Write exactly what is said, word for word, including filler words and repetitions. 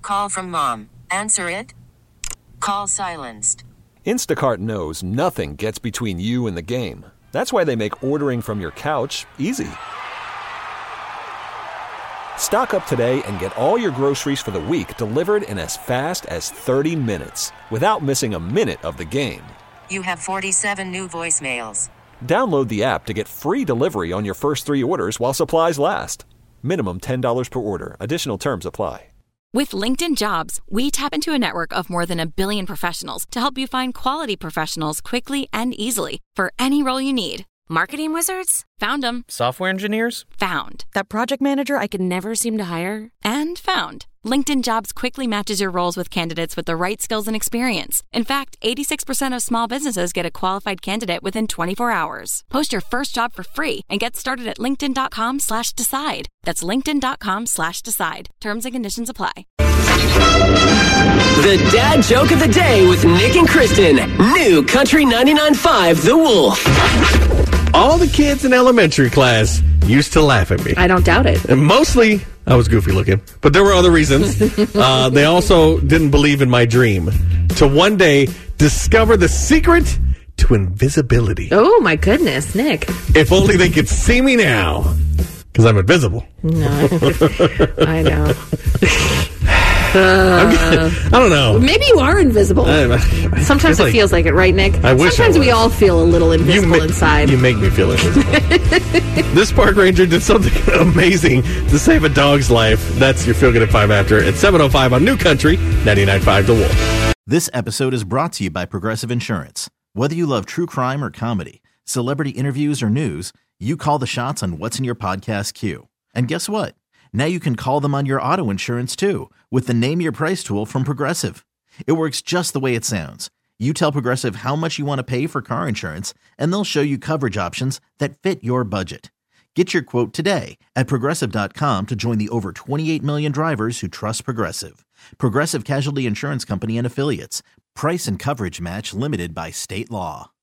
call from mom. Answer it. Call silenced. Instacart knows nothing gets between you and the game. That's why they make ordering from your couch easy. Stock up today and get all your groceries for the week delivered in as fast as thirty minutes without missing a minute of the game. You have forty-seven new voicemails. Download the app to get free delivery on your first three orders while supplies last. Minimum ten dollars per order. Additional terms apply. With LinkedIn Jobs, we tap into a network of more than a billion professionals to help you find quality professionals quickly and easily for any role you need. Marketing wizards? Found them. Software engineers? Found. That project manager I could never seem to hire? And found. LinkedIn Jobs quickly matches your roles with candidates with the right skills and experience. In fact, eighty-six percent of small businesses get a qualified candidate within twenty-four hours. Post your first job for free and get started at linkedin.com slash decide. That's linkedin.com slash decide. Terms and conditions apply. The dad joke of the day with Nick and Kristen. New Country ninety-nine point five The Wolf. All the kids in elementary class used to laugh at me. I don't doubt it. And mostly, I was goofy looking, but there were other reasons. uh, they also didn't believe in my dream to one day discover the secret to invisibility. Oh, my goodness, Nick. If only they could see me now, because I'm invisible. No, I know. Uh, I don't know. Maybe you are invisible. I, I, Sometimes it like, feels like it, right, Nick? I wish Sometimes I we all feel a little invisible you ma- inside. You make me feel invisible. This park ranger did something amazing to save a dog's life. That's your Feel Good at five after at seven oh five on New Country ninety-nine point five The Wolf. This episode is brought to you by Progressive Insurance. Whether you love true crime or comedy, celebrity interviews or news, you call the shots on what's in your podcast queue. And guess what? Now you can call them on your auto insurance too with the Name Your Price tool from Progressive. It works just the way it sounds. You tell Progressive how much you want to pay for car insurance, and they'll show you coverage options that fit your budget. Get your quote today at Progressive dot com to join the over twenty-eight million drivers who trust Progressive. Progressive Casualty Insurance Company and Affiliates. Price and coverage match limited by state law.